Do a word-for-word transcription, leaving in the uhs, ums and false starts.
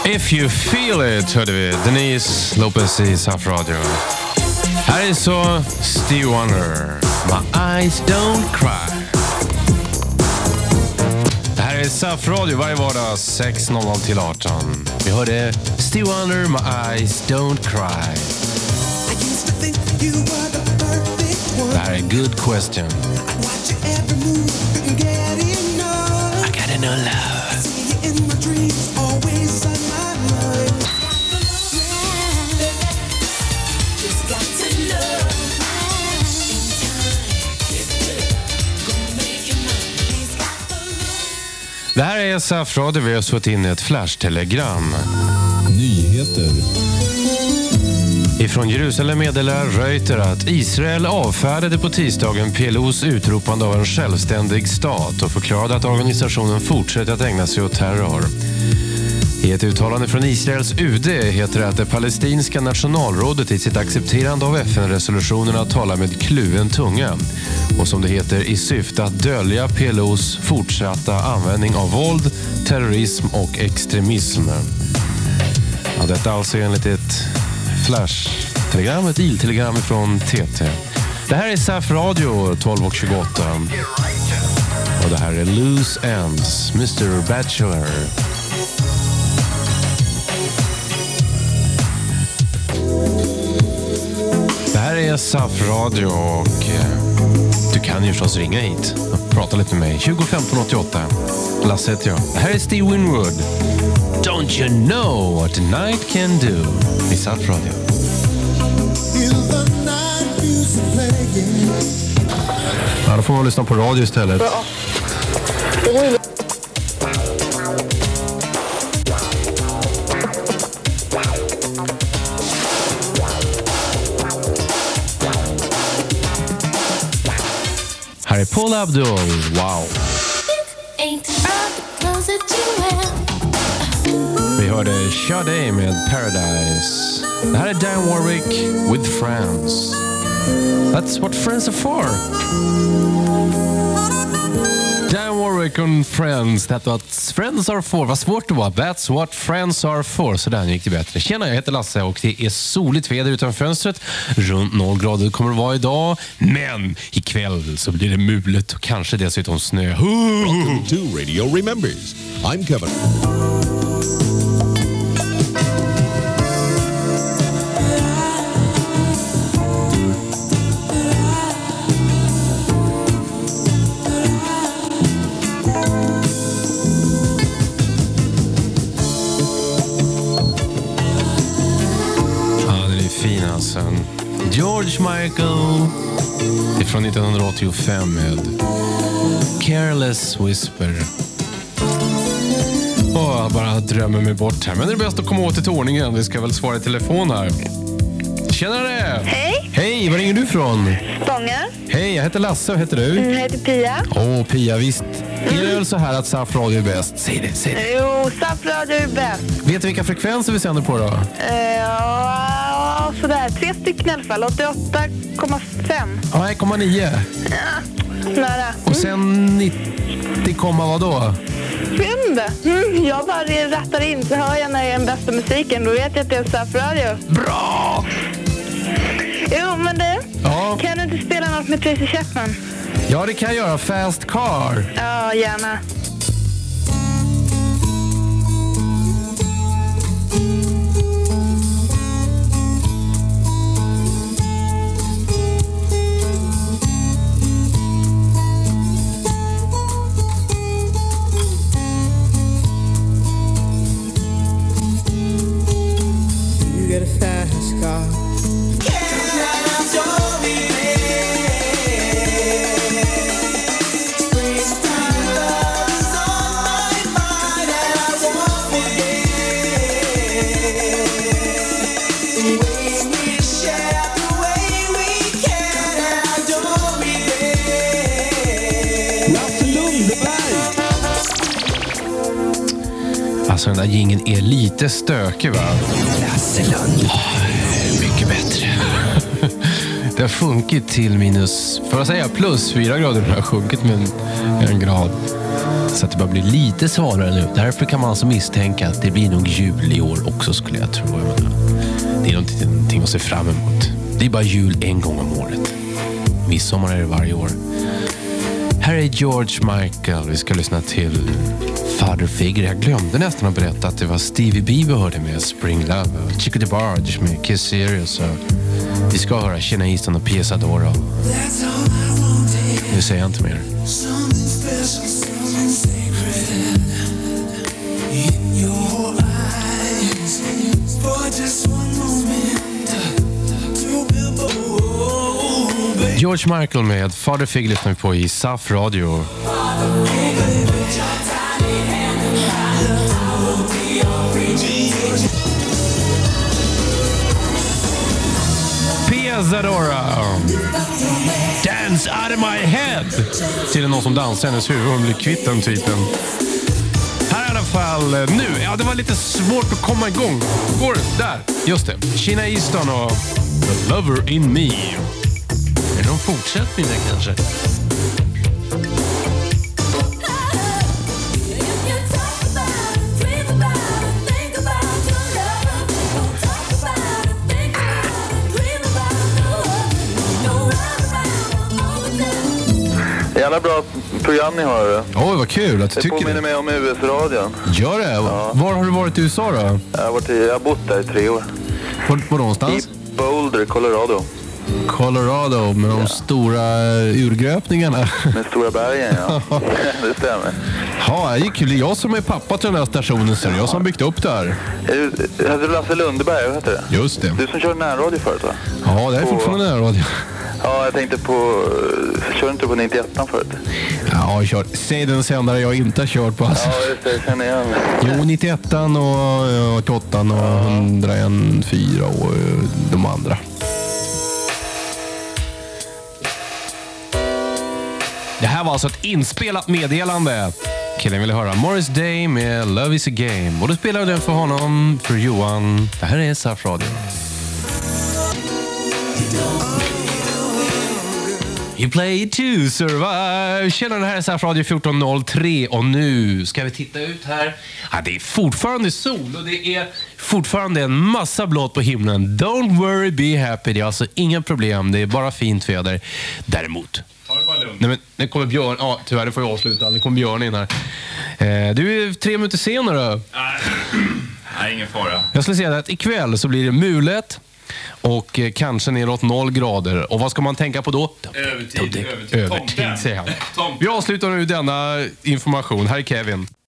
If You Feel It, hörde vi. Denise Lopez i S A F Radio. Här är så Stevie Wonder. My eyes don't cry. Det här är S A F Radio varje vardag sex noll noll till arton. Vi hörde Stevie Wonder, My eyes don't cry. Det här är Good Question. I gotta know love. Det här är S A F Radio. Vi har suttit in i ett flashtelegram. Nyheter. Ifrån Jerusalem meddelar Reuters att Israel avfärdade på tisdagen P L O:s utropande av en självständig stat och förklarade att organisationen fortsätter att ägna sig åt terror. I ett uttalande från Israels U D heter det att det palestinska nationalrådet i sitt accepterande av F N-resolutionerna talar med kluven tunga och som det heter i syfte att dölja P L O:s fortsatta användning av våld, terrorism och extremism. Ja, detta alltså är enligt ett flash-telegram, ett il-telegram från T T. Det här är S A F Radio tolv och tjugoåtta. Och det här är Loose Ends, mister Bachelor. Det här är S A F Radio och du kan ju förstås ringa hit och prata lite med mig. tjugo femton åttioåtta. Lasse heter jag. Det här är Steve Winwood. Don't you know what the night can do? I S A F Radio. Ja, då får man lyssna på radio istället. Här är Paul Abdul. Wow. Vi hörde Sade med Paradise. Det här är Dan Warwick with Friends. That's what friends are for. Dan Warwick and Friends. That's what friends are for. Vad svårt det var. That's what friends are for. Så där gick det bättre. Tjena, jag heter Lasse och det är soligt väder utanför fönstret. Runt noll grader kommer det vara idag. Men ikväll så blir det mulet och kanske dessutom snö. Welcome to Radio Remembers. I'm Kevin. George Michael från nittonhundraåttiofem med Careless Whisper. Åh, jag bara drömmer mig bort här. Men det är bäst att komma åt till ordningen. Vi ska väl svara i telefon här. Tjenare! Hej! Hej, var ringer du från? Spånga. Hej, jag heter Lasse, vad heter du? Jag heter Pia. Åh, Pia, visst. Mm. Är det väl så här att S A F Radio är bäst? Säg det, säg det. Jo, S A F Radio är bäst. Vet du vilka frekvenser vi sänder på då? Uh, ja, sådär. Tre stycken i alla fall. åttioåtta komma fem. Ja, ett komma nio. Ja, nära. Mm. Och sen nittio, vad då? Mm, jag bara rattar in så hör jag när det är den bästa musiken. Då vet jag att det är S A F Radio. Bra! Jo, men du, ja. Kan du inte spela något med Tracy Chapman? Ja, det kan jag göra. Fast Car. Ja, gärna. You get a fast car. Alltså den där jingeln är lite stökig, va? Lasse Lund. Oh, mycket bättre. Det har sjunkit till minus, för att säga plus fyra grader. Det har sjunkit med en, en grad. Så att det bara blir lite svalare nu. Därför kan man alltså misstänka att det blir nog jul i år också, skulle jag tro. Jag menar, det är någonting att se fram emot. Det är bara jul en gång om året. Midsommar är det varje år. Här är George Michael. Vi ska lyssna till Father Figure. Jag glömde nästan att berätta att det var Stevie B vi hörde med Spring Love och Chico DeBarge med Kiss Serious. Vi ska höra China Easton och Pia Zadora. Nu säger jag inte mer. George Michael med Father Figure lyssnar vi på i S A F Radio. Pia Zadora. Dance out of my head. Till någon som dansar hennes huvud. Hon blir kvitt den typen. Här i alla fall nu. Ja, det var lite svårt att komma igång. Går där. Just det. China Easton och The Lover in Me. Är det någon fortsättning där kanske? Jävla bra program ni har. Oj, vad kul att du det tycker det. Det påminner mig om U S-radion. Gör det? Ja. Var har du varit i U S A då? Jag har, varit i, jag har bott där i tre år. Var, var någonstans? I Boulder, Colorado. Colorado med de ja. stora urgröpningarna. Med stora bergen, ja. Det stämmer. Ja, det är kul. Det är jag som är pappa till den här stationen, så jag som har byggt upp där. Heter du Lasse Lundberg, vad heter det? Just det. Du som kör närradio förut, va? Ja, det är på... fortfarande närradio. Ja, jag tänkte på... Kör inte på nittioett förut? Ja, jag kör. Säg den sändare jag inte har kört på. Alltså. Ja, just det. Jag känner igen. Jo, nittioett och åttioåtta och ja. hundraett fyra och de andra. Det här var alltså ett inspelat meddelande. Killen ville höra Morris Day med Love is a Game. Och då spelar den för honom, för Johan. Det här är S A F Radio. You play to survive. Tjena, det här är S A F Radio fjorton noll tre. Och nu ska vi titta ut här. Ja, det är fortfarande sol och det är fortfarande en massa blått på himlen. Don't worry, be happy. Det är alltså inga problem. Det är bara fint väder. Däremot... Nej, men det kommer Björn. Ja, tyvärr, det får jag avsluta. Det kommer Björn in här. Eh, du är tre minuter senare. Nej, Nej ingen fara. Jag skulle säga att ikväll så blir det mulet och eh, kanske neråt noll grader. Och vad ska man tänka på då? Övertid, övertid. Övertid, säger han. Vi avslutar nu denna information. Här är Kevin.